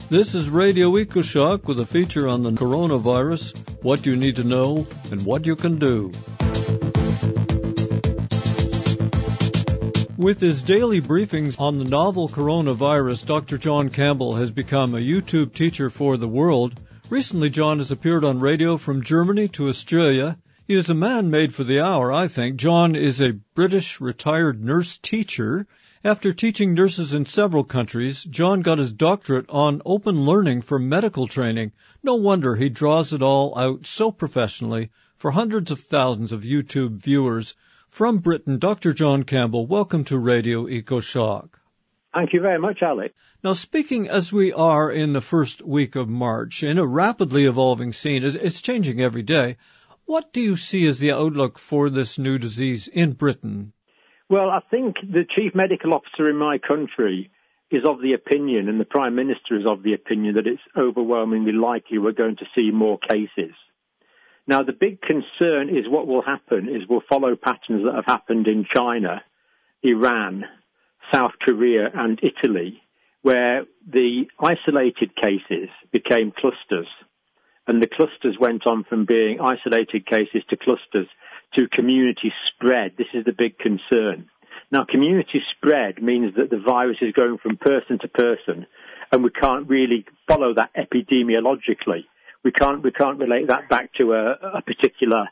This is Radio EcoShock with a feature on the coronavirus, what you need to know, and what you can do. With his daily briefings on the novel coronavirus, Dr. John Campbell has become a YouTube teacher for the world. Recently, John has appeared on radio from Germany to Australia. He is a man made for the hour, I think. John is a British retired nurse teacher. After teaching nurses in several countries, John got his doctorate on open learning for medical training. No wonder he draws it all out so professionally for hundreds of thousands of YouTube viewers. From Britain, Dr. John Campbell, welcome to Radio EcoShock. Thank you very much, Alex. Now, speaking as we are in the first week of March, in a rapidly evolving scene, it's changing every day, what do you see as the outlook for this new disease in Britain? Well, I think the chief medical officer in my country is of the opinion, and the Prime Minister is of the opinion, that it's overwhelmingly likely we're going to see more cases. Now, the big concern is what will happen is we'll follow patterns that have happened in China, Iran, South Korea, and Italy, where the isolated cases became clusters, and the clusters went on from being isolated cases to clusters to community spread. This is the big concern. Now, community spread means that the virus is going from person to person, and we can't really follow that epidemiologically. We can't relate that back to a particular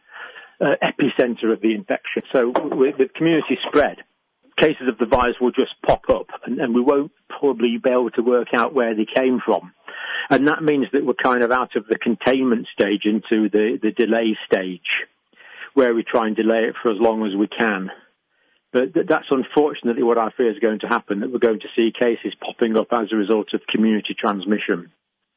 epicenter of the infection. So with community spread, cases of the virus will just pop up, and we won't probably be able to work out where they came from. And that means that we're kind of out of the containment stage into the delay stage, where we try and delay it for as long as we can. But that's unfortunately what I fear is going to happen, that we're going to see cases popping up as a result of community transmission.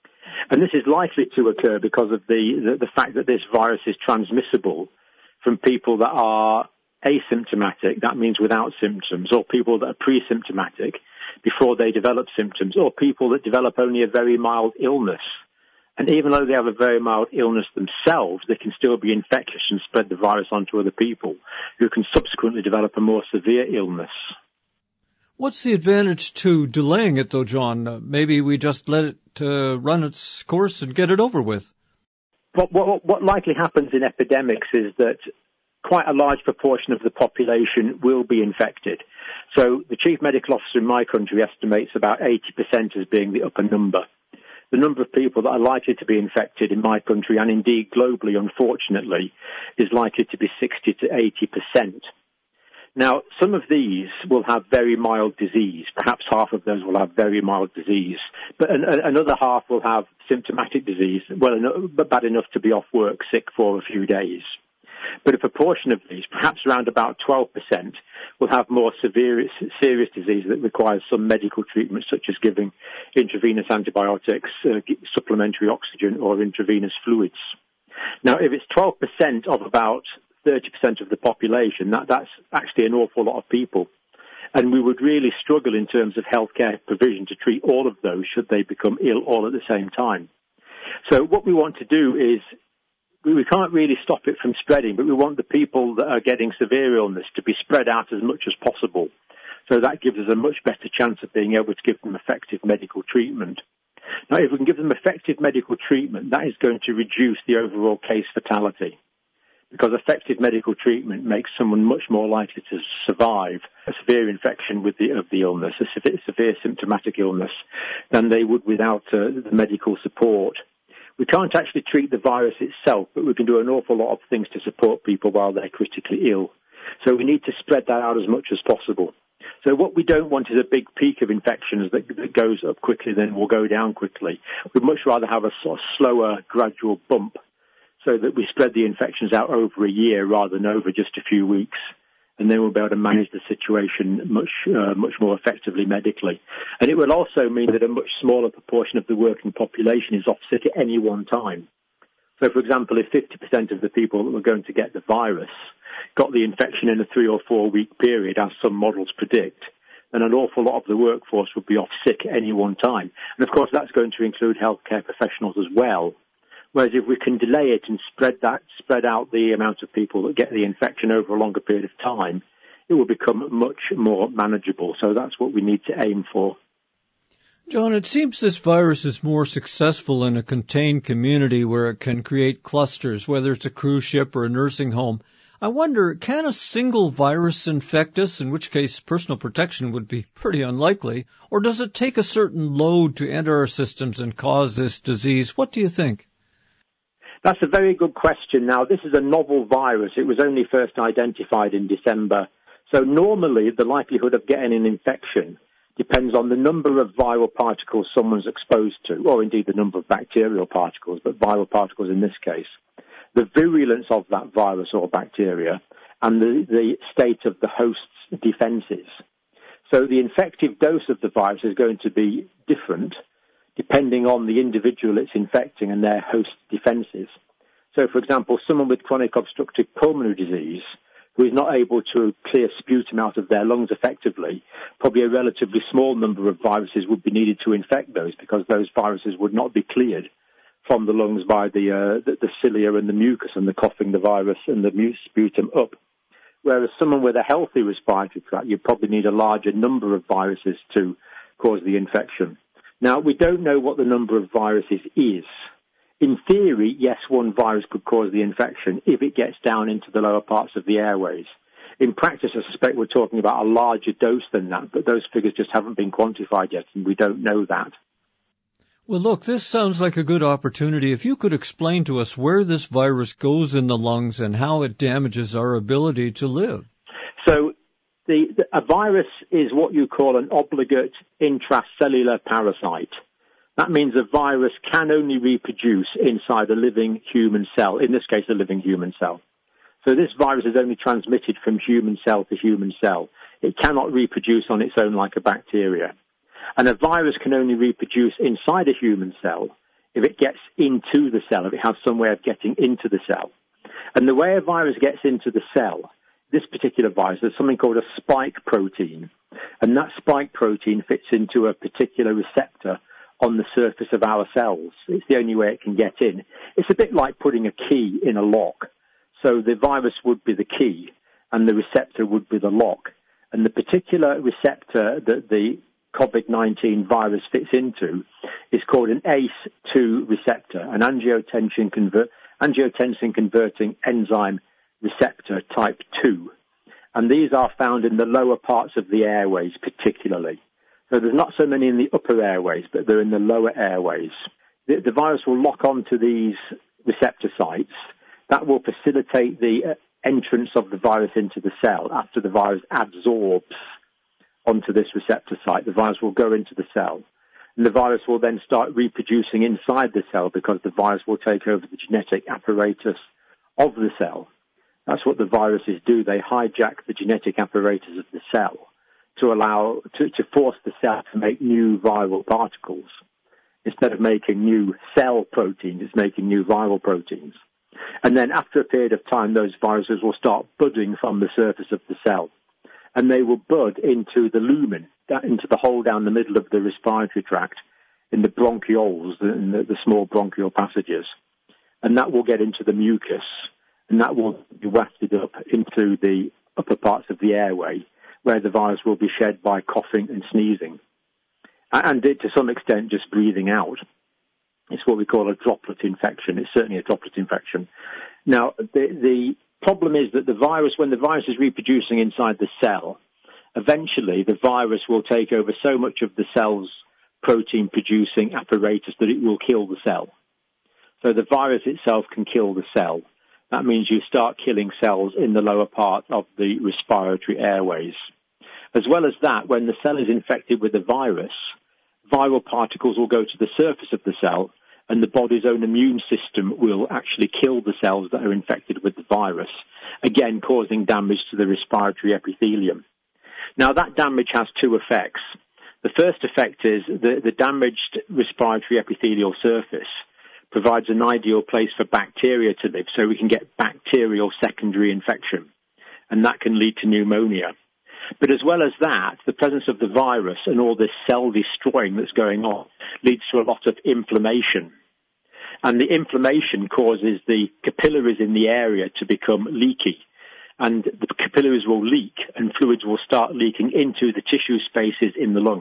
And this is likely to occur because of the fact that this virus is transmissible from people that are asymptomatic, that means without symptoms, or people that are pre-symptomatic before they develop symptoms, or people that develop only a very mild illness. And even though they have a very mild illness themselves, they can still be infectious and spread the virus onto other people who can subsequently develop a more severe illness. What's the advantage to delaying it, though, John? Maybe we just let it run its course and get it over with. What likely happens in epidemics is that quite a large proportion of the population will be infected. So the chief medical officer in my country estimates about 80% as being the upper number. The number of people that are likely to be infected in my country, and indeed globally, unfortunately, is likely to be 60 to 80%. Now, some of these will have very mild disease. Perhaps half of those will have very mild disease. But another half will have symptomatic disease, but bad enough to be off work sick for a few days. But a proportion of these, perhaps around about 12%, will have more serious disease that requires some medical treatment, such as giving intravenous antibiotics, supplementary oxygen, or intravenous fluids. Now, if it's 12% of about 30% of the population, that's actually an awful lot of people. And we would really struggle in terms of healthcare provision to treat all of those should they become ill all at the same time. So what we want to do is, we can't really stop it from spreading, but we want the people that are getting severe illness to be spread out as much as possible. So that gives us a much better chance of being able to give them effective medical treatment. Now, if we can give them effective medical treatment, that is going to reduce the overall case fatality, because effective medical treatment makes someone much more likely to survive a severe infection of the illness, a severe symptomatic illness, than they would without the medical support. We can't actually treat the virus itself, but we can do an awful lot of things to support people while they're critically ill. So we need to spread that out as much as possible. So what we don't want is a big peak of infections that goes up quickly, then will go down quickly. We'd much rather have a sort of slower, gradual bump so that we spread the infections out over a year rather than over just a few weeks. And then we'll be able to manage the situation much more effectively medically. And it will also mean that a much smaller proportion of the working population is off sick at any one time. So, for example, if 50% of the people that were going to get the virus got the infection in a 3 or 4 week period, as some models predict, then an awful lot of the workforce would be off sick at any one time. And, of course, that's going to include healthcare professionals as well. Whereas if we can delay it and spread out the amount of people that get the infection over a longer period of time, it will become much more manageable. So that's what we need to aim for. John, it seems this virus is more successful in a contained community where it can create clusters, whether it's a cruise ship or a nursing home. I wonder, can a single virus infect us, in which case personal protection would be pretty unlikely, or does it take a certain load to enter our systems and cause this disease? What do you think? That's a very good question. Now, this is a novel virus. It was only first identified in December. So normally the likelihood of getting an infection depends on the number of viral particles someone's exposed to, or indeed the number of bacterial particles, but viral particles in this case, the virulence of that virus or bacteria, and the state of the host's defenses. So the infective dose of the virus is going to be different depending on the individual it's infecting and their host defenses. So, for example, someone with chronic obstructive pulmonary disease who is not able to clear sputum out of their lungs effectively, probably a relatively small number of viruses would be needed to infect those because those viruses would not be cleared from the lungs by the cilia and the mucus and the coughing the virus and the sputum up. Whereas someone with a healthy respiratory tract, you probably need a larger number of viruses to cause the infection. Now, we don't know what the number of viruses is. In theory, yes, one virus could cause the infection if it gets down into the lower parts of the airways. In practice, I suspect we're talking about a larger dose than that, but those figures just haven't been quantified yet, and we don't know that. Well, look, this sounds like a good opportunity. If you could explain to us where this virus goes in the lungs and how it damages our ability to live. So a virus is what you call an obligate intracellular parasite. That means a virus can only reproduce inside a living human cell, in this case a living human cell. So this virus is only transmitted from human cell to human cell. It cannot reproduce on its own like a bacteria. And a virus can only reproduce inside a human cell if it gets into the cell, if it has some way of getting into the cell. And the way a virus gets into the cell, this particular virus, there's something called a spike protein. And that spike protein fits into a particular receptor on the surface of our cells. It's the only way it can get in. It's a bit like putting a key in a lock. So the virus would be the key and the receptor would be the lock. And the particular receptor that the COVID-19 virus fits into is called an ACE2 receptor, an angiotensin converting enzyme receptor type 2. And these are found in the lower parts of the airways particularly. So there's not so many in the upper airways, but they're in the lower airways. The virus will lock onto these receptor sites. That will facilitate the entrance of the virus into the cell. After the virus absorbs onto this receptor site, the virus will go into the cell. And the virus will then start reproducing inside the cell because the virus will take over the genetic apparatus of the cell. That's what the viruses do. They hijack the genetic apparatus of the cell to force the cell to make new viral particles. Instead of making new cell proteins, it's making new viral proteins. And then after a period of time, those viruses will start budding from the surface of the cell. And they will bud into the lumen, into the hole down the middle of the respiratory tract, in the bronchioles, in the small bronchial passages. And that will get into the mucus, and that will be wafted up into the upper parts of the airway, where the virus will be shed by coughing and sneezing. And to some extent, just breathing out. It's what we call a droplet infection. It's certainly a droplet infection. Now, the problem is that the virus, when the virus is reproducing inside the cell, eventually the virus will take over so much of the cell's protein-producing apparatus that it will kill the cell. So the virus itself can kill the cell. That means you start killing cells in the lower part of the respiratory airways. As well as that, when the cell is infected with a virus, viral particles will go to the surface of the cell, and the body's own immune system will actually kill the cells that are infected with the virus, again causing damage to the respiratory epithelium. Now, that damage has two effects. The first effect is the damaged respiratory epithelial surface provides an ideal place for bacteria to live, so we can get bacterial secondary infection, and that can lead to pneumonia. But as well as that, the presence of the virus and all this cell destroying that's going on leads to a lot of inflammation. And the inflammation causes the capillaries in the area to become leaky. And the capillaries will leak and fluids will start leaking into the tissue spaces in the lungs.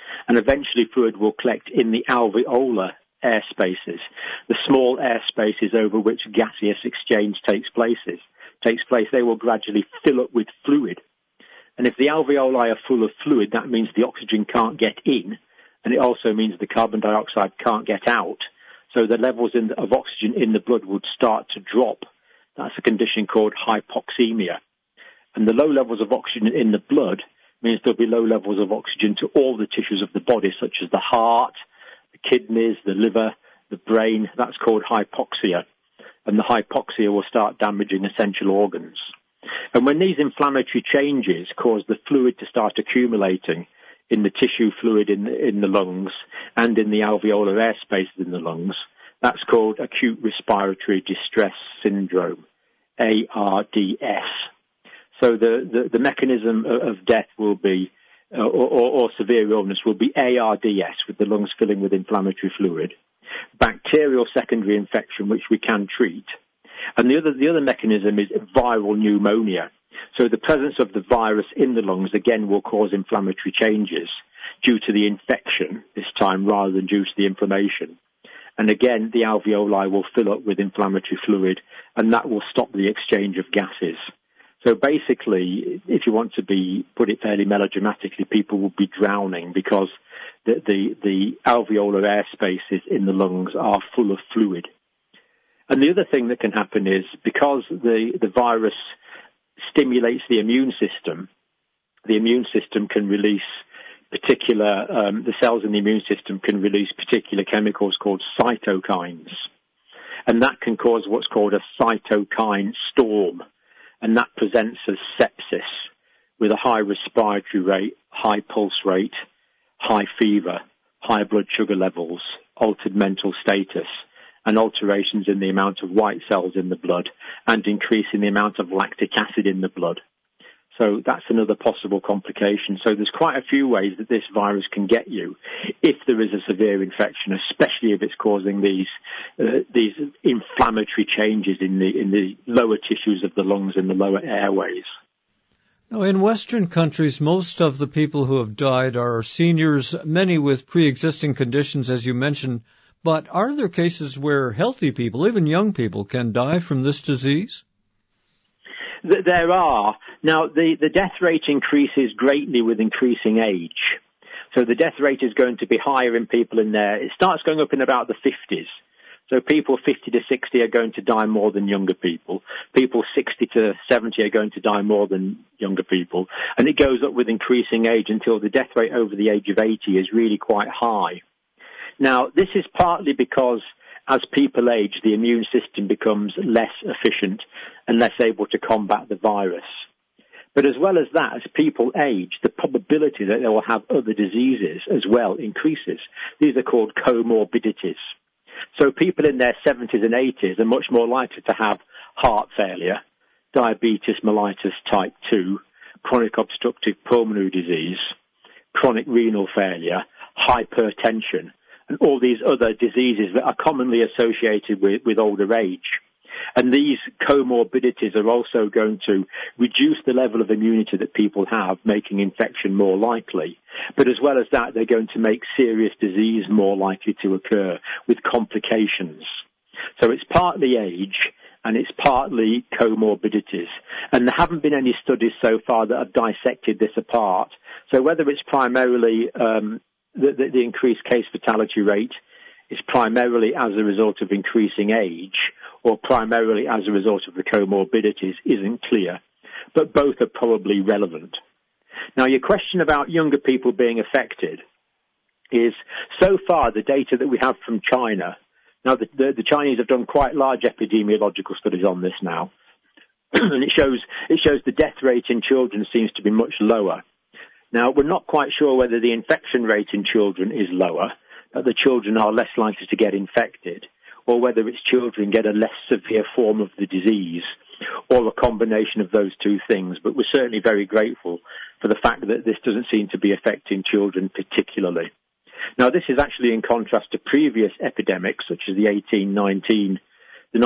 and eventually fluid will collect in the alveolar air spaces, the small air spaces over which gaseous exchange takes place. They will gradually fill up with fluid. And if the alveoli are full of fluid, that means the oxygen can't get in, and it also means the carbon dioxide can't get out. So the levels of oxygen in the blood would start to drop. That's a condition called hypoxemia. And the low levels of oxygen in the blood means there'll be low levels of oxygen to all the tissues of the body, such as the heart, the kidneys, the liver, the brain. That's called hypoxia. And the hypoxia will start damaging essential organs. And when these inflammatory changes cause the fluid to start accumulating in the tissue fluid in the lungs and in the alveolar air spaces in the lungs, that's called acute respiratory distress syndrome, ARDS. So the mechanism of death will be, or severe illness will be ARDS, with the lungs filling with inflammatory fluid, bacterial secondary infection, which we can treat, and the other mechanism is viral pneumonia. So the presence of the virus in the lungs, again, will cause inflammatory changes due to the infection this time rather than due to the inflammation. And again, the alveoli will fill up with inflammatory fluid, and that will stop the exchange of gases. So basically, if you want to put it fairly melodramatically, people will be drowning because the alveolar air spaces in the lungs are full of fluid. And the other thing that can happen is because the virus stimulates the immune system can release the cells in the immune system can release particular chemicals called cytokines. And that can cause what's called a cytokine storm. And that presents as sepsis with a high respiratory rate, high pulse rate, high fever, high blood sugar levels, altered mental status, and alterations in the amount of white cells in the blood, and increasing the amount of lactic acid in the blood. So that's another possible complication. So there's quite a few ways that this virus can get you if there is a severe infection, especially if it's causing these inflammatory changes in the lower tissues of the lungs and the lower airways. Now, in Western countries, most of the people who have died are seniors, many with pre-existing conditions, as you mentioned. But are there cases where healthy people, even young people, can die from this disease? There are. Now, the death rate increases greatly with increasing age. So the death rate is going to be higher in people it starts going up in about the 50s. So people 50 to 60 are going to die more than younger people. People 60 to 70 are going to die more than younger people. And it goes up with increasing age until the death rate over the age of 80 is really quite high. Now, this is partly because as people age, the immune system becomes less efficient and less able to combat the virus. But as well as that, as people age, the probability that they will have other diseases as well increases. These are called comorbidities. So people in their 70s and 80s are much more likely to have heart failure, diabetes mellitus type 2, chronic obstructive pulmonary disease, chronic renal failure, hypertension, and all these other diseases that are commonly associated with older age. And these comorbidities are also going to reduce the level of immunity that people have, making infection more likely. But as well as that, they're going to make serious disease more likely to occur with complications. So it's partly age and it's partly comorbidities. And there haven't been any studies so far that have dissected this apart. So whether it's primarily the increased case fatality rate is primarily as a result of increasing age or primarily as a result of the comorbidities isn't clear, but both are probably relevant. Now, your question about younger people being affected is, so far, the data that we have from China, now the Chinese have done quite large epidemiological studies on this now, and it shows the death rate in children seems to be much lower. Now, we're not quite sure whether the infection rate in children is lower, that the children are less likely to get infected, or whether it's children get a less severe form of the disease, or a combination of those two things. But we're certainly very grateful for the fact that this doesn't seem to be affecting children particularly. Now, this is actually in contrast to previous epidemics, such as the 1819 the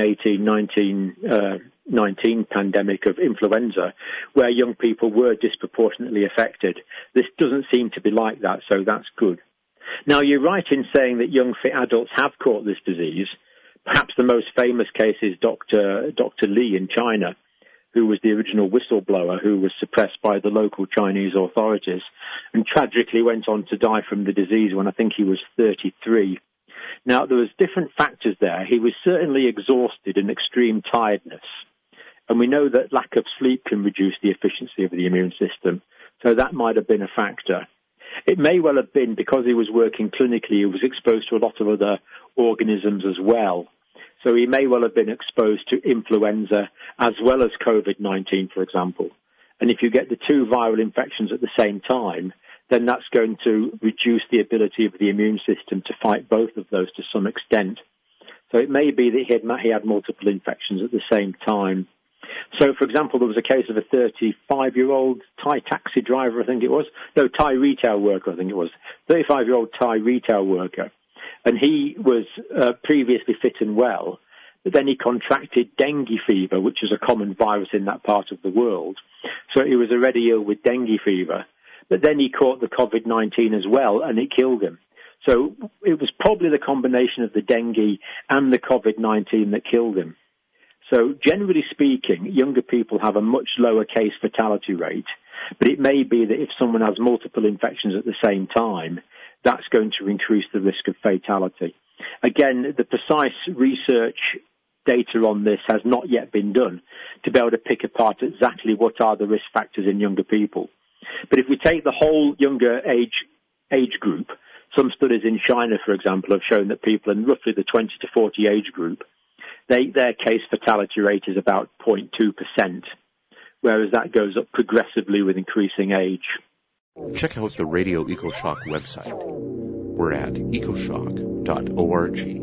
1918-1919 pandemic of influenza, where young people were disproportionately affected. This doesn't seem to be like that, so that's good. Now, you're right in saying that young fit adults have caught this disease. Perhaps the most famous case is Dr. Li in China, who was the original whistleblower who was suppressed by the local Chinese authorities and tragically went on to die from the disease when I think he was 33. Now, there was different factors there. He was certainly exhausted and extreme tiredness. And we know that lack of sleep can reduce the efficiency of the immune system. So that might have been a factor. It may well have been because he was working clinically, he was exposed to a lot of other organisms as well. So he may well have been exposed to influenza as well as COVID-19, for example. And if you get the two viral infections at the same time, then that's going to reduce the ability of the immune system to fight both of those to some extent. So it may be that he had multiple infections at the same time. So, for example, there was a case of a 35-year-old Thai taxi driver, I think it was. No, Thai retail worker, I think it was. 35-year-old Thai retail worker. And he was previously fit and well, but then he contracted dengue fever, which is a common virus in that part of the world. So he was already ill with dengue fever. But then he caught the COVID-19 as well, and it killed him. So it was probably the combination of the dengue and the COVID-19 that killed him. So generally speaking, younger people have a much lower case fatality rate, but it may be that if someone has multiple infections at the same time, that's going to increase the risk of fatality. Again, the precise research data on this has not yet been done to be able to pick apart exactly what are the risk factors in younger people. But if we take the whole younger age group, some studies in China, for example, have shown that people in roughly the 20 to 40 age group, their case fatality rate is about 0.2%, whereas that goes up progressively with increasing age. Check out the Radio EcoShock website. We're at ecoshock.org.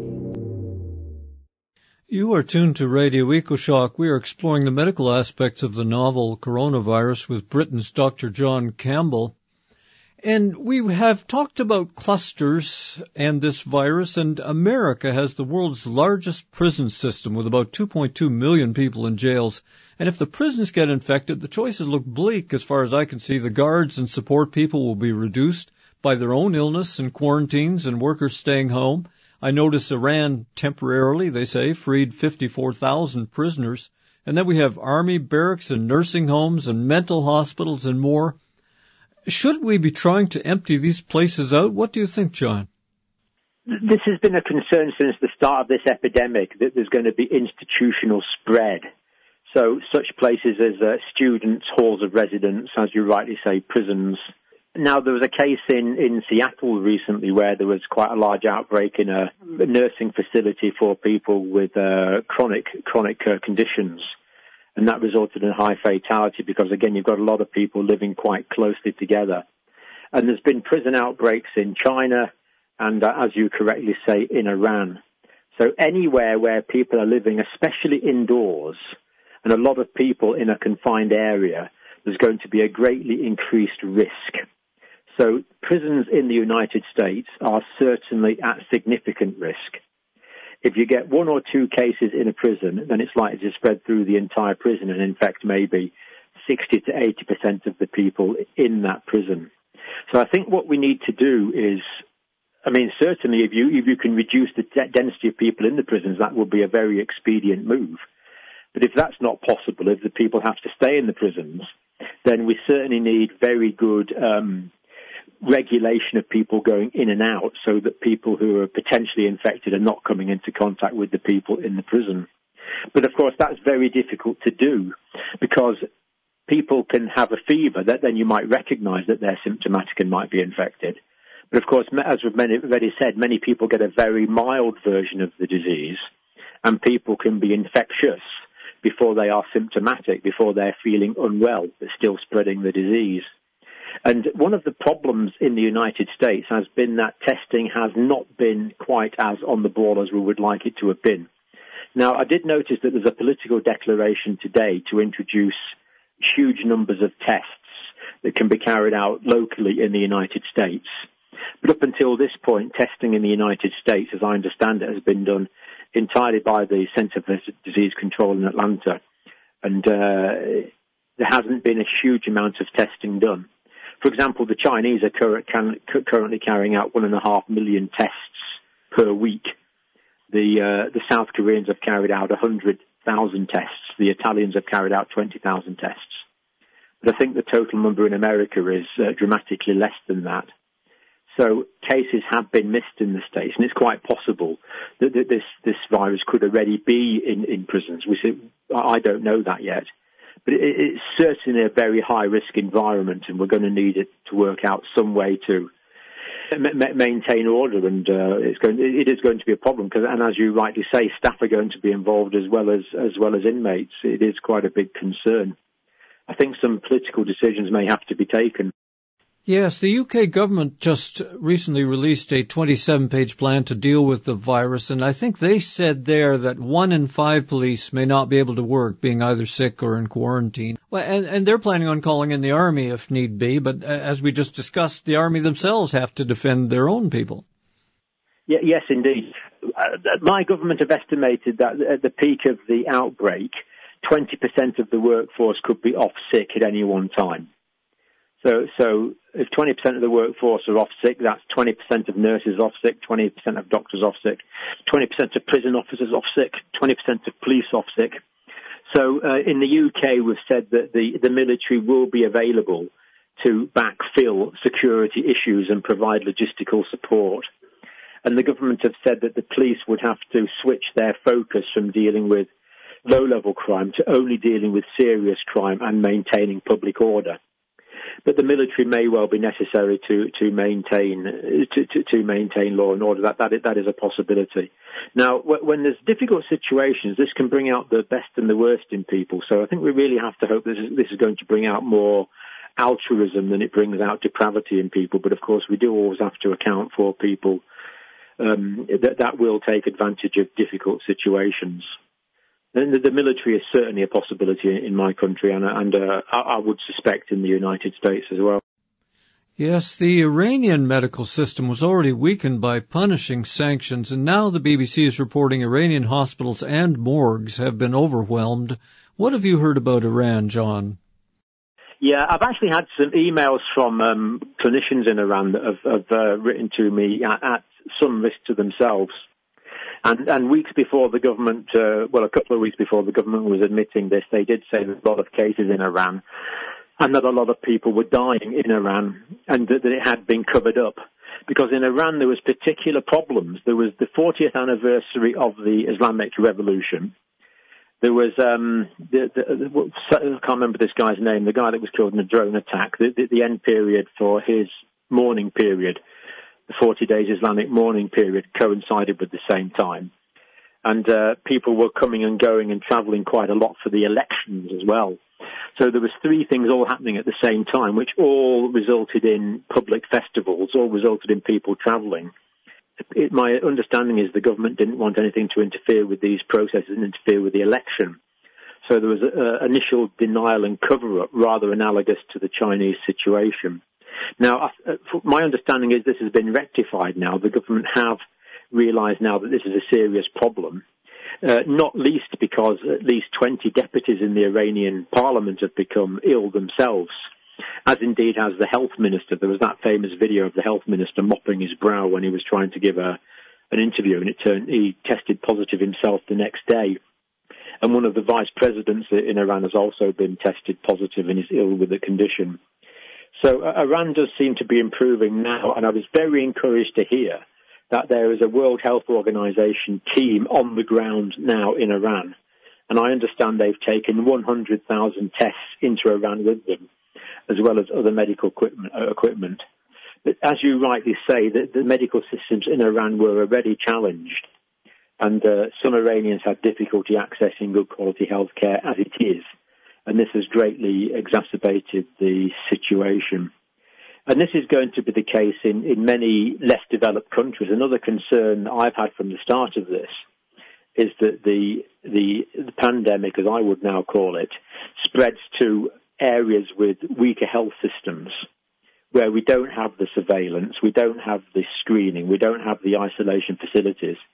You are tuned to Radio EcoShock. We are exploring the medical aspects of the novel coronavirus with Britain's Dr. John Campbell. And we have talked about clusters and this virus, and America has the world's largest prison system with about 2.2 million people in jails. And if the prisons get infected, the choices look bleak as far as I can see. The guards and support people will be reduced by their own illness and quarantines and workers staying home. I noticed Iran temporarily, they say, freed 54,000 prisoners. And then we have army barracks and nursing homes and mental hospitals and more. Should we be trying to empty these places out? What do you think, John? This has been a concern since the start of this epidemic, that there's going to be institutional spread. So such places as students, halls of residence, as you rightly say, prisons. Now, there was a case in Seattle recently where there was quite a large outbreak in a nursing facility for people with chronic conditions. And that resulted in high fatality because, again, you've got a lot of people living quite closely together. And there's been prison outbreaks in China and, as you correctly say, in Iran. So anywhere where people are living, especially indoors, and a lot of people in a confined area, there's going to be a greatly increased risk. So prisons in the United States are certainly at significant risk. If you get one or two cases in a prison, then it's likely to spread through the entire prison and infect maybe 60 to 80% of the people in that prison. So I think what we need to do is, certainly if you can reduce the density of people in the prisons, that would be a very expedient move. But if that's not possible, if the people have to stay in the prisons, then we certainly need very good regulation of people going in and out so that people who are potentially infected are not coming into contact with the people in the prison. But, of course, that's very difficult to do because people can have a fever that then you might recognize that they're symptomatic and might be infected. But, of course, as we've already said, many people get a very mild version of the disease, and people can be infectious before they are symptomatic, before they're feeling unwell, but still spreading the disease. And one of the problems in the United States has been that testing has not been quite as on the ball as we would like it to have been. Now, I did notice that there's a political declaration today to introduce huge numbers of tests that can be carried out locally in the United States. But up until this point, testing in the United States, as I understand it, has been done entirely by the Centre for Disease Control in Atlanta. And there hasn't been a huge amount of testing done. For example, the Chinese are currently carrying out 1.5 million tests per week. The South Koreans have carried out 100,000 tests. The Italians have carried out 20,000 tests. But I think the total number in America is dramatically less than that. So cases have been missed in the States, and it's quite possible that this virus could already be in prisons. I don't know that yet. But it's certainly a very high-risk environment, and we're going to need it to work out some way to maintain order, and it is going to be a problem. And as you rightly say, staff are going to be involved as well as inmates. It is quite a big concern. I think some political decisions may have to be taken. Yes, the UK government just recently released a 27-page plan to deal with the virus, and I think they said there that 1 in 5 police may not be able to work, being either sick or in quarantine. Well, and they're planning on calling in the army if need be, but as we just discussed, the army themselves have to defend their own people. Yes, indeed. My government have estimated that at the peak of the outbreak, 20% of the workforce could be off sick at any one time. So if 20% of the workforce are off sick, that's 20% of nurses off sick, 20% of doctors off sick, 20% of prison officers off sick, 20% of police off sick. So in the UK, we've said that the military will be available to backfill security issues and provide logistical support. And the government have said that the police would have to switch their focus from dealing with low-level crime to only dealing with serious crime and maintaining public order. But the military may well be necessary to maintain law and order. That is a possibility. Now, when there's difficult situations, this can bring out the best and the worst in people. So I think we really have to hope this is going to bring out more altruism than it brings out depravity in people. But of course, we do always have to account for people that will take advantage of difficult situations. And the military is certainly a possibility in my country, and I would suspect in the United States as well. Yes, the Iranian medical system was already weakened by punishing sanctions, and now the BBC is reporting Iranian hospitals and morgues have been overwhelmed. What have you heard about Iran, John? Yeah, I've actually had some emails from clinicians in Iran that have written to me at some risk to themselves. And weeks before the government, a couple of weeks before the government was admitting this, they did say there's a lot of cases in Iran and that a lot of people were dying in Iran and that it had been covered up. Because in Iran there was particular problems. There was the 40th anniversary of the Islamic Revolution. There was, I can't remember this guy's name, the guy that was killed in a drone attack, the end period for his mourning period. The 40 days Islamic mourning period coincided with the same time. And people were coming and going and travelling quite a lot for the elections as well. So there was 3 things all happening at the same time, which all resulted in public festivals, all resulted in people travelling. My understanding is the government didn't want anything to interfere with these processes and interfere with the election. So there was initial denial and cover-up, rather analogous to the Chinese situation. Now, my understanding is this has been rectified now. The government have realised now that this is a serious problem, not least because at least 20 deputies in the Iranian parliament have become ill themselves, as indeed has the health minister. There was that famous video of the health minister mopping his brow when he was trying to give an interview, and he tested positive himself the next day. And one of the vice presidents in Iran has also been tested positive and is ill with the condition. So Iran does seem to be improving now, and I was very encouraged to hear that there is a World Health Organization team on the ground now in Iran. And I understand they've taken 100,000 tests into Iran with them, as well as other medical equipment. But as you rightly say, the medical systems in Iran were already challenged, and some Iranians had difficulty accessing good quality health care as it is. And this has greatly exacerbated the situation. And this is going to be the case in many less developed countries. Another concern I've had from the start of this is that the pandemic, as I would now call it, spreads to areas with weaker health systems, where we don't have the surveillance, we don't have the screening, we don't have the isolation facilities.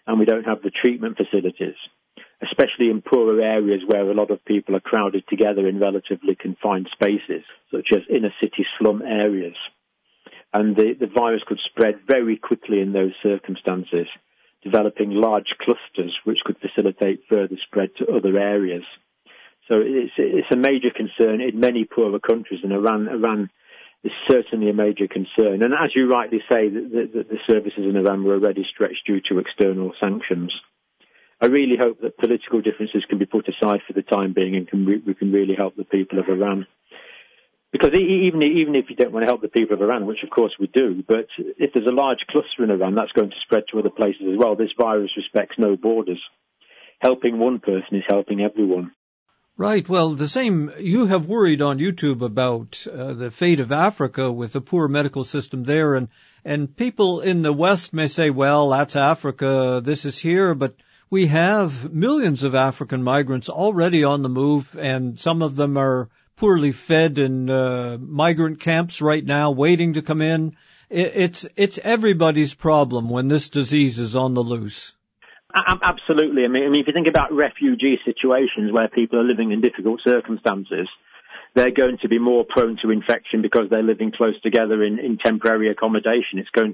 and we don't have the treatment facilities, especially in poorer areas where a lot of people are crowded together in relatively confined spaces, such as inner city slum areas. And the virus could spread very quickly in those circumstances, developing large clusters which could facilitate further spread to other areas. So it's a major concern in many poorer countries, and Iran is certainly a major concern. And as you rightly say, the services in Iran were already stretched due to external sanctions. I really hope that political differences can be put aside for the time being, and we can really help the people of Iran. Because even if you don't want to help the people of Iran, which of course we do, but if there's a large cluster in Iran, that's going to spread to other places as well. This virus respects no borders. Helping one person is helping everyone. Right. Well, the same, you have worried on YouTube about the fate of Africa with the poor medical system there, and people in the West may say, well, that's Africa, this is here, but we have millions of African migrants already on the move, and some of them are poorly fed in migrant camps right now, waiting to come in. It's everybody's problem when this disease is on the loose. Absolutely. I mean, if you think about refugee situations where people are living in difficult circumstances, they're going to be more prone to infection because they're living close together in temporary accommodation. It's going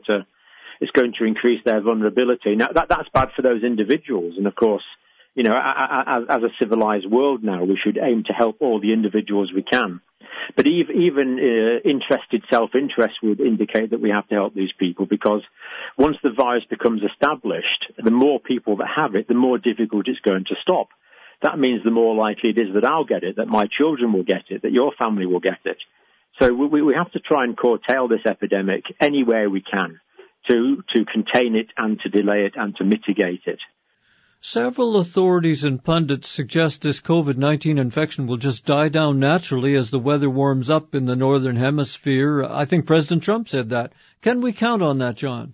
to increase their vulnerability. Now, that's bad for those individuals, and of course, you know, as a civilized world now, we should aim to help all the individuals we can. But even interested self-interest would indicate that we have to help these people, because once the virus becomes established, the more people that have it, the more difficult it's going to stop. That means the more likely it is that I'll get it, that my children will get it, that your family will get it. So we have to try and curtail this epidemic anywhere we can to contain it and to delay it and to mitigate it. Several authorities and pundits suggest this COVID-19 infection will just die down naturally as the weather warms up in the northern hemisphere. I think President Trump said that. Can we count on that, John?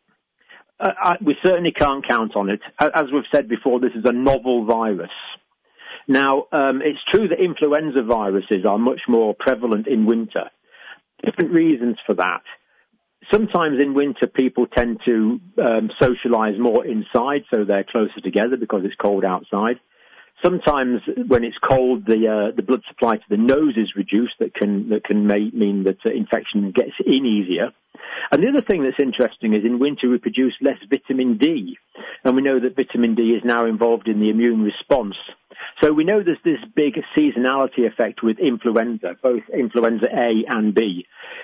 We certainly can't count on it. As we've said before, this is a novel virus. Now, it's true that influenza viruses are much more prevalent in winter. Different reasons for that. Sometimes in winter, people tend to socialize more inside, so they're closer together because it's cold outside. Sometimes when it's cold, the blood supply to the nose is reduced. That can mean that infection gets in easier. And the other thing that's interesting is in winter we produce less vitamin D, and we know that vitamin D is now involved in the immune response. So we know there's this big seasonality effect with influenza, both influenza A and B.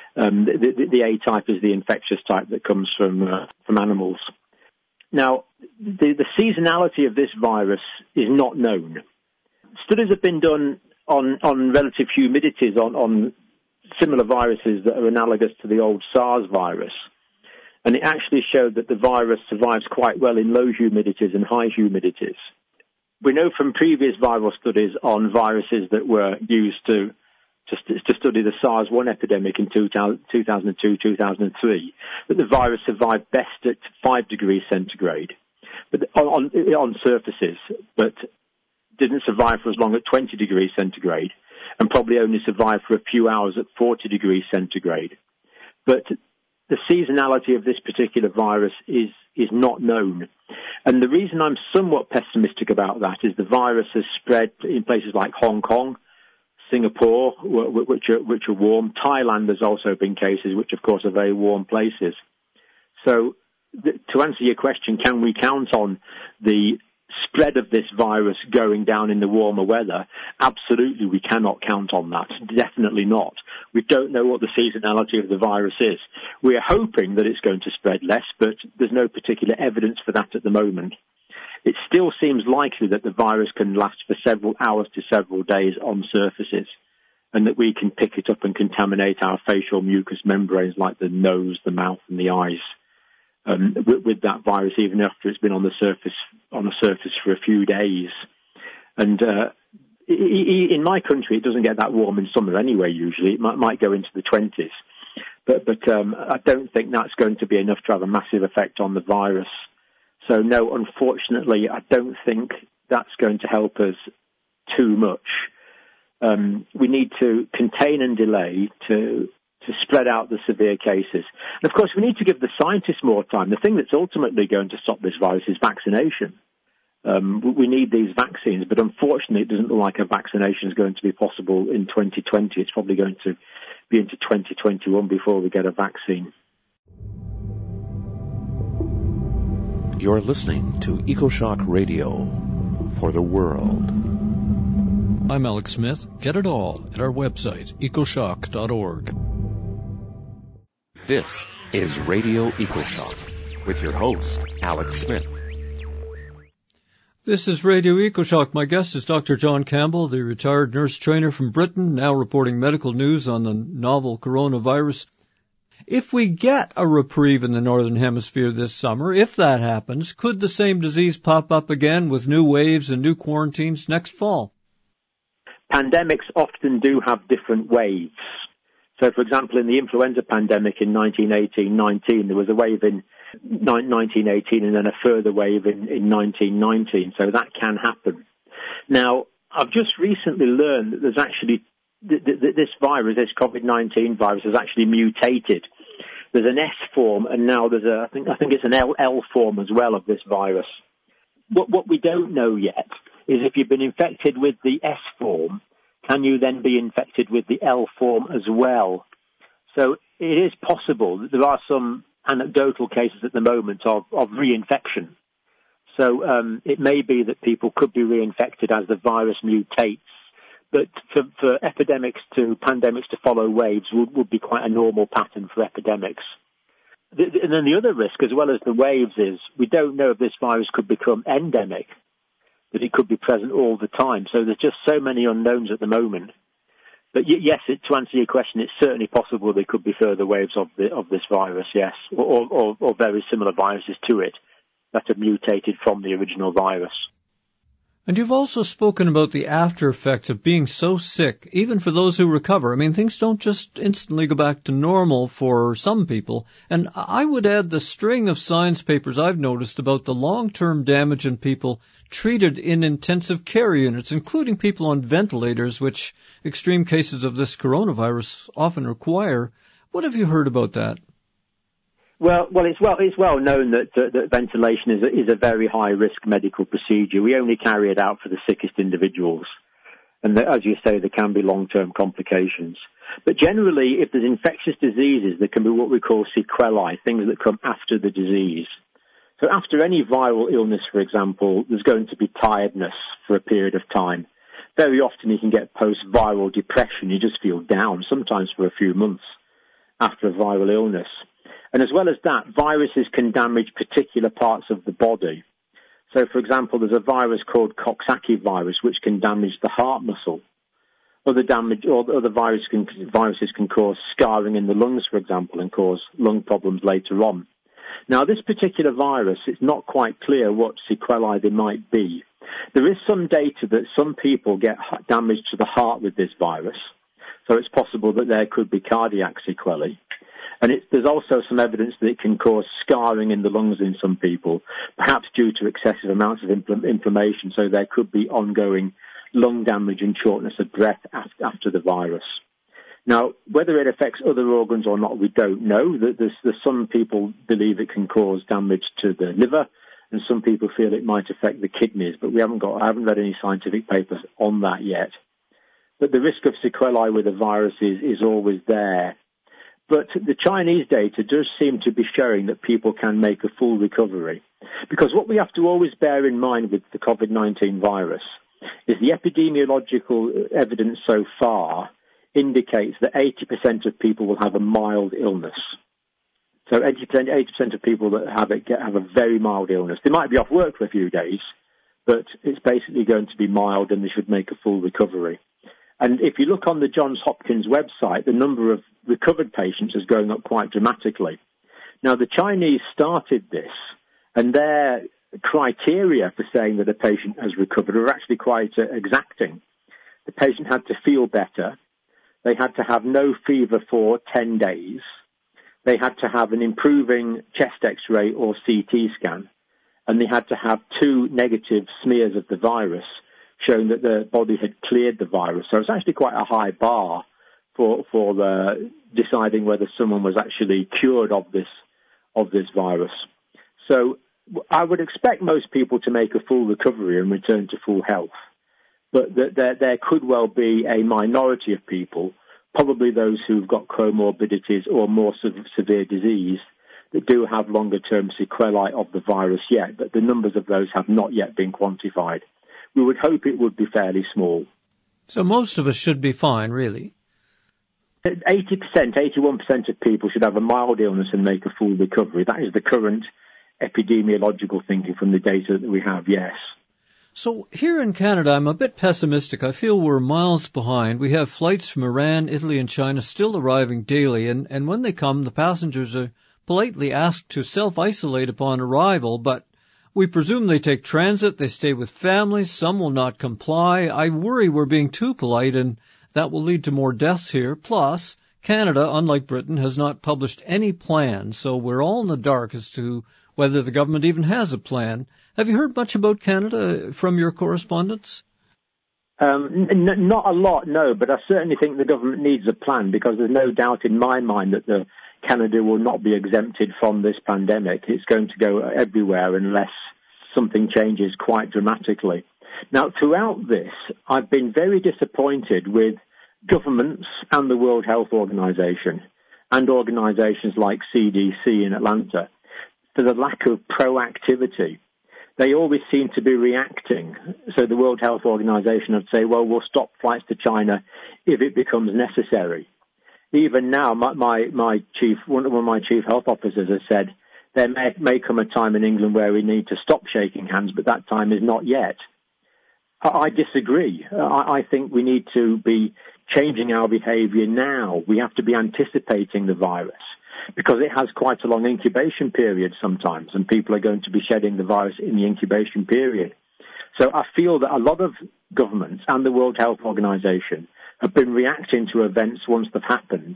The A type is the infectious type that comes from animals. Now, the seasonality of this virus is not known. Studies have been done on relative humidities on similar viruses that are analogous to the old SARS virus. And it actually showed that the virus survives quite well in low humidities and high humidities. We know from previous viral studies on viruses that were used to study the SARS-1 epidemic in 2002, 2003, that the virus survived best at 5 degrees centigrade but on surfaces, but didn't survive for as long as 20 degrees centigrade, and probably only survived for a few hours at 40 degrees centigrade. But the seasonality of this particular virus is not known. And the reason I'm somewhat pessimistic about that is the virus has spread in places like Hong Kong, Singapore, which are warm. Thailand, there's also been cases, which of course are very warm places. So to answer your question, can we count on the spread of this virus going down in the warmer weather? Absolutely, we cannot count on that. Definitely not. We don't know what the seasonality of the virus is. We are hoping that it's going to spread less, but there's no particular evidence for that at the moment. It still seems likely that the virus can last for several hours to several days on surfaces, and that we can pick it up and contaminate our facial mucous membranes like the nose, the mouth, and the eyes with that virus, even after it's been on a surface for a few days. And in my country, it doesn't get that warm in summer anyway. Usually, it might go into the 20s, but I don't think that's going to be enough to have a massive effect on the virus. So no, unfortunately, I don't think that's going to help us too much. We need to contain and delay to to spread out the severe cases. And of course, we need to give the scientists more time. The thing that's ultimately going to stop this virus is vaccination. We need these vaccines, but unfortunately it doesn't look like a vaccination is going to be possible in 2020. It's probably going to be into 2021 before we get a vaccine. You're listening to EcoShock Radio for the world. I'm Alex Smith. Get it all at our website, ecoshock.org. This is Radio EcoShock with your host, Alex Smith. This is Radio EcoShock. My guest is Dr. John Campbell, the retired nurse trainer from Britain, now reporting medical news on the novel coronavirus. If we get a reprieve in the Northern Hemisphere this summer, if that happens, could the same disease pop up again with new waves and new quarantines next fall? Pandemics often do have different waves. So, for example, in the influenza pandemic in 1918-19, there was a wave in 1918 and then a further wave in 1919. So that can happen. Now, I've just recently learned that there's actually this virus, this COVID-19 virus, has actually mutated. There's an S form, and now there's I think it's an L form as well of this virus. What we don't know yet is if you've been infected with the S form, can you then be infected with the L form as well? So it is possible that there are some anecdotal cases at the moment of reinfection. So it may be that people could be reinfected as the virus mutates. But for epidemics to pandemics to follow waves would be quite a normal pattern for epidemics. And then the other risk, as well as the waves, is we don't know if this virus could become endemic, that it could be present all the time. So there's just so many unknowns at the moment. But yes, to answer your question, it's certainly possible there could be further waves of this virus, yes, or very similar viruses to it that have mutated from the original virus. And you've also spoken about the after effects of being so sick, even for those who recover. I mean, things don't just instantly go back to normal for some people. And I would add the string of science papers I've noticed about the long-term damage in people treated in intensive care units, including people on ventilators, which extreme cases of this coronavirus often require. What have you heard about that? Well, it's well known that ventilation is a very high risk medical procedure. We only carry it out for the sickest individuals, and as you say, there can be long-term complications. But generally, if there's infectious diseases, there can be what we call sequelae, things that come after the disease. So after any viral illness, for example, there's going to be tiredness for a period of time. Very often, you can get post-viral depression. You just feel down, sometimes for a few months after a viral illness. And as well as that, viruses can damage particular parts of the body. So, for example, there's a virus called Coxsackie virus, which can damage the heart muscle. Other viruses can cause scarring in the lungs, for example, and cause lung problems later on. Now, this particular virus, it's not quite clear what sequelae there might be. There is some data that some people get damage to the heart with this virus, so it's possible that there could be cardiac sequelae. And there's also some evidence that it can cause scarring in the lungs in some people, perhaps due to excessive amounts of inflammation, so there could be ongoing lung damage and shortness of breath after the virus. Now, whether it affects other organs or not, we don't know. There's some people believe it can cause damage to the liver, and some people feel it might affect the kidneys, but I haven't read any scientific papers on that yet. But the risk of sequelae with a virus is always there. But the Chinese data does seem to be showing that people can make a full recovery. Because what we have to always bear in mind with the COVID-19 virus is the epidemiological evidence so far indicates that 80% of people will have a mild illness. So 80% of people that have it have a very mild illness. They might be off work for a few days, but it's basically going to be mild and they should make a full recovery. And if you look on the Johns Hopkins website, the number of recovered patients is going up quite dramatically. Now, the Chinese started this, and their criteria for saying that a patient has recovered are actually quite exacting. The patient had to feel better. They had to have no fever for 10 days. They had to have an improving chest X-ray or CT scan. And they had to have 2 negative smears of the virus, showing that the body had cleared the virus. So it's actually quite a high bar for the deciding whether someone was actually cured of this virus. So I would expect most people to make a full recovery and return to full health. But there could well be a minority of people, probably those who've got comorbidities or more severe disease, that do have longer-term sequelae of the virus yet, but the numbers of those have not yet been quantified. We would hope it would be fairly small. So most of us should be fine, really. 80%, 81% of people should have a mild illness and make a full recovery. That is the current epidemiological thinking from the data that we have, yes. So here in Canada, I'm a bit pessimistic. I feel we're miles behind. We have flights from Iran, Italy, and China still arriving daily, and when they come, the passengers are politely asked to self-isolate upon arrival, but we presume they take transit, they stay with families, some will not comply. I worry we're being too polite, and that will lead to more deaths here. Plus, Canada, unlike Britain, has not published any plan, so we're all in the dark as to whether the government even has a plan. Have you heard much about Canada from your correspondents? Not a lot, no, but I certainly think the government needs a plan, because there's no doubt in my mind that Canada will not be exempted from this pandemic. It's going to go everywhere unless something changes quite dramatically. Now, throughout this, I've been very disappointed with governments and the World Health Organization and organizations like CDC in Atlanta for the lack of proactivity. They always seem to be reacting. So the World Health Organization would say, well, we'll stop flights to China if it becomes necessary. Even now, one of my chief health officers has said there may come a time in England where we need to stop shaking hands, but that time is not yet. I disagree. I think we need to be changing our behavior now. We have to be anticipating the virus, because it has quite a long incubation period sometimes, and people are going to be shedding the virus in the incubation period. So I feel that a lot of governments and the World Health Organization have been reacting to events once they've happened,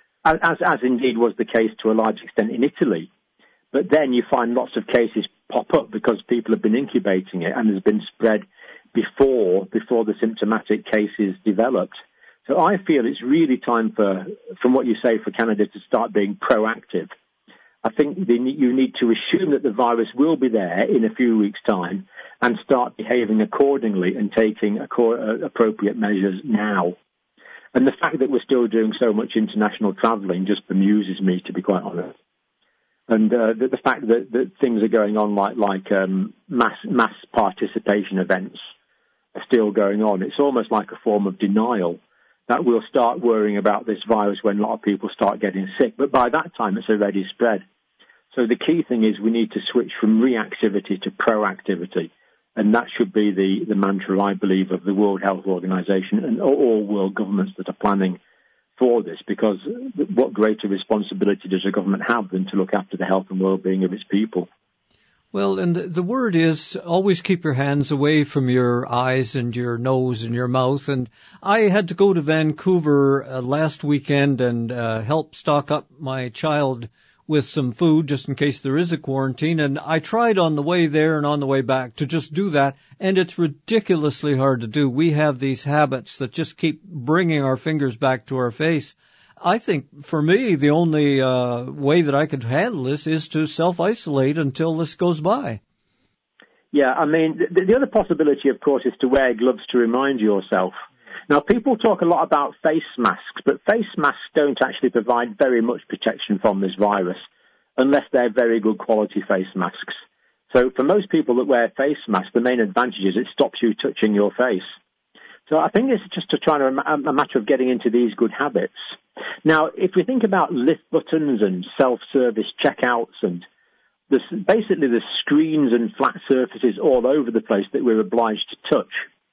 as indeed was the case to a large extent in Italy. But then you find lots of cases pop up because people have been incubating it and has been spread before the symptomatic cases developed. So I feel it's really time from what you say, for Canada to start being proactive. I think you need to assume that the virus will be there in a few weeks' time and start behaving accordingly and taking appropriate measures now. And the fact that we're still doing so much international travelling just bemuses me, to be quite honest. And the fact that things are going on like mass participation events are still going on, it's almost like a form of denial that we'll start worrying about this virus when a lot of people start getting sick. But by that time, it's already spread. So the key thing is we need to switch from reactivity to proactivity. And that should be the mantra, I believe, of the World Health Organization and all world governments that are planning for this, because what greater responsibility does a government have than to look after the health and well-being of its people? Well, and the word is always keep your hands away from your eyes and your nose and your mouth. And I had to go to Vancouver last weekend and help stock up my child with some food just in case there is a quarantine. And I tried on the way there and on the way back to just do that. And it's ridiculously hard to do. We have these habits that just keep bringing our fingers back to our face. I think, for me, the only way that I could handle this is to self-isolate until this goes by. Yeah, I mean, the other possibility, of course, is to wear gloves to remind yourself. Now, people talk a lot about face masks, but face masks don't actually provide very much protection from this virus, unless they're very good quality face masks. So for most people that wear face masks, the main advantage is it stops you touching your face. So I think it's just a matter of getting into these good habits. Now, if we think about lift buttons and self-service checkouts and basically the screens and flat surfaces all over the place that we're obliged to touch.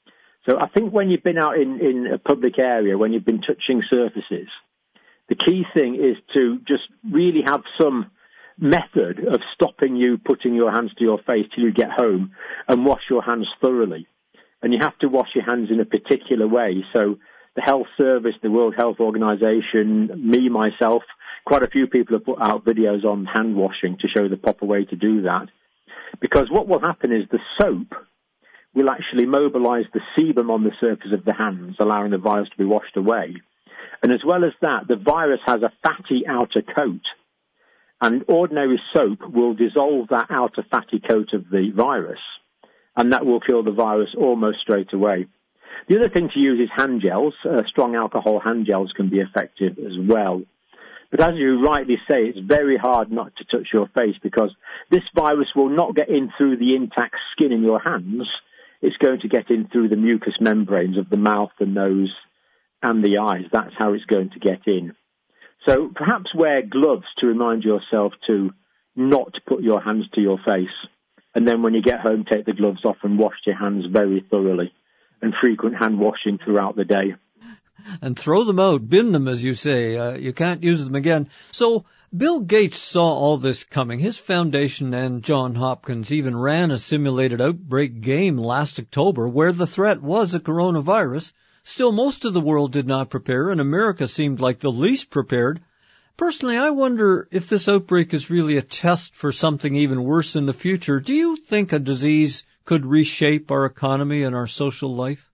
So I think when you've been out in a public area, when you've been touching surfaces, the key thing is to just really have some method of stopping you putting your hands to your face till you get home and wash your hands thoroughly. And you have to wash your hands in a particular way. So the Health Service, the World Health Organization, me, myself, quite a few people have put out videos on hand washing to show the proper way to do that. Because what will happen is the soap will actually mobilize the sebum on the surface of the hands, allowing the virus to be washed away. And as well as that, the virus has a fatty outer coat. And ordinary soap will dissolve that outer fatty coat of the virus, and that will kill the virus almost straight away. The other thing to use is hand gels. Strong alcohol hand gels can be effective as well. But as you rightly say, it's very hard not to touch your face because this virus will not get in through the intact skin in your hands. It's going to get in through the mucous membranes of the mouth, the nose, and the eyes. That's how it's going to get in. So perhaps wear gloves to remind yourself to not put your hands to your face. And then when you get home, take the gloves off and wash your hands very thoroughly. And frequent hand washing throughout the day. And throw them out, bin them, as you say. You can't use them again. So Bill Gates saw all this coming. His foundation and Johns Hopkins even ran a simulated outbreak game last October where the threat was a coronavirus. Still, most of the world did not prepare, and America seemed like the least prepared. Personally, I wonder if this outbreak is really a test for something even worse in the future. Do you think a disease could reshape our economy and our social life?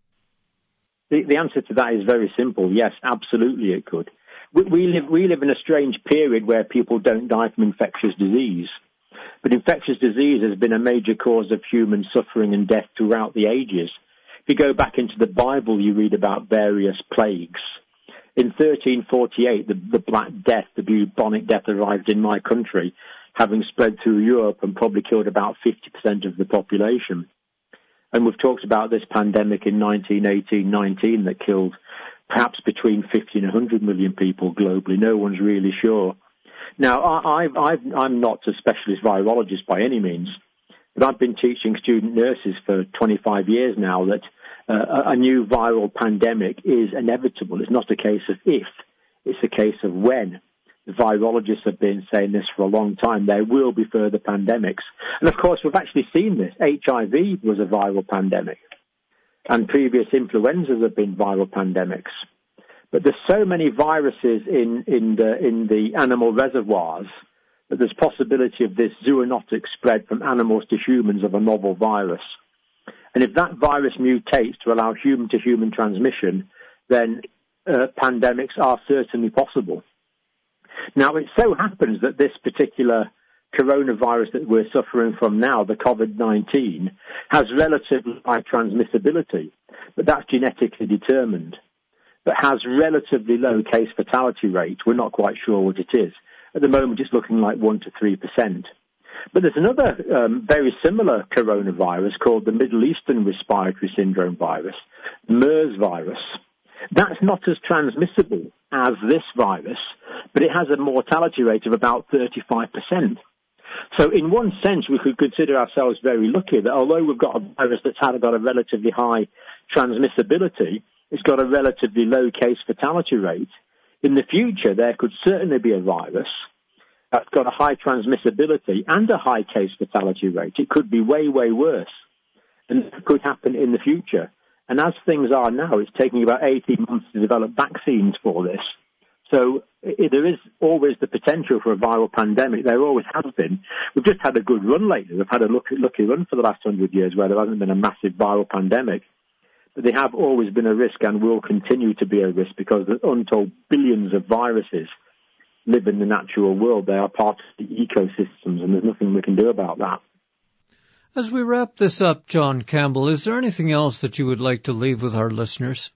The answer to that is very simple. Yes, absolutely it could. We live in a strange period where people don't die from infectious disease. But infectious disease has been a major cause of human suffering and death throughout the ages. If you go back into the Bible, you read about various plagues. In 1348, the Black Death, the bubonic death, arrived in my country, having spread through Europe and probably killed about 50% of the population. And we've talked about this pandemic in 1918-19 that killed perhaps between 50 and 100 million people globally. No one's really sure. Now, I'm not a specialist virologist by any means, but I've been teaching student nurses for 25 years now that a new viral pandemic is inevitable. It's not a case of if, it's a case of when. The virologists have been saying this for a long time. There will be further pandemics. And of course, we've actually seen this. HIV was a viral pandemic. And previous influenzas have been viral pandemics. But there's so many viruses in the animal reservoirs that there's possibility of this zoonotic spread from animals to humans of a novel virus. And if that virus mutates to allow human-to-human transmission, then pandemics are certainly possible. Now, it so happens that this particular coronavirus that we're suffering from now, the COVID-19, has relatively high transmissibility, but that's genetically determined, but has relatively low case fatality rate. We're not quite sure what it is. At the moment, it's looking like 1 to 3%. But there's another very similar coronavirus called the Middle Eastern Respiratory Syndrome virus, MERS virus. That's not as transmissible as this virus, but it has a mortality rate of about 35%. So in one sense, we could consider ourselves very lucky that although we've got a virus that's got a relatively high transmissibility, it's got a relatively low case fatality rate. In the future, there could certainly be a virus that's got a high transmissibility and a high case fatality rate. It could be way, way worse. And it could happen in the future. And as things are now, it's taking about 18 months to develop vaccines for this. So there is always the potential for a viral pandemic. There always has been. We've just had a good run lately. We've had a lucky run for the last 100 years where there hasn't been a massive viral pandemic. But they have always been a risk and will continue to be a risk because the untold billions of viruses live in the natural world. They are part of the ecosystems, and there's nothing we can do about that. As we wrap this up, John Campbell, is there anything else that you would like to leave with our listeners?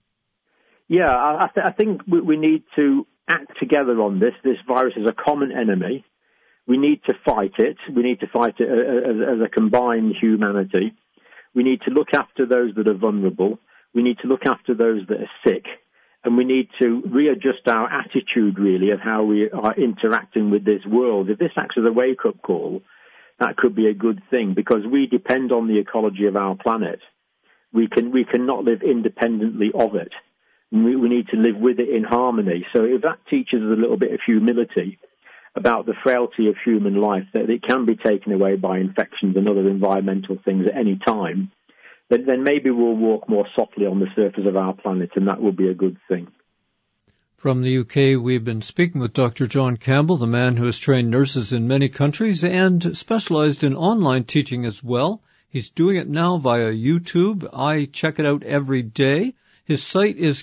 Yeah, I think we need to act together on this. This virus is a common enemy. We need to fight it. We need to fight it as a combined humanity. We need to look after those that are vulnerable. We need to look after those that are sick. And we need to readjust our attitude, really, of how we are interacting with this world. If this acts as a wake-up call, that could be a good thing because we depend on the ecology of our planet. We cannot live independently of it. We need to live with it in harmony. So if that teaches us a little bit of humility about the frailty of human life, that it can be taken away by infections and other environmental things at any time, then maybe we'll walk more softly on the surface of our planet, and that will be a good thing. From the UK, we've been speaking with Dr. John Campbell, the man who has trained nurses in many countries and specialized in online teaching as well. He's doing it now via YouTube. I check it out every day. His site is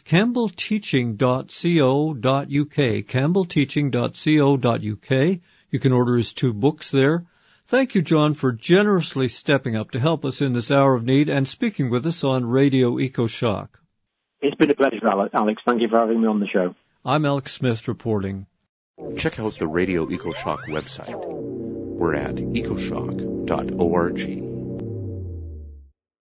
campbellteaching.co.uk, campbellteaching.co.uk. You can order his 2 books there. Thank you, John, for generously stepping up to help us in this hour of need and speaking with us on Radio EcoShock. It's been a pleasure, Alex. Thank you for having me on the show. I'm Alex Smith reporting. Check out the Radio EcoShock website. We're at ecoshock.org.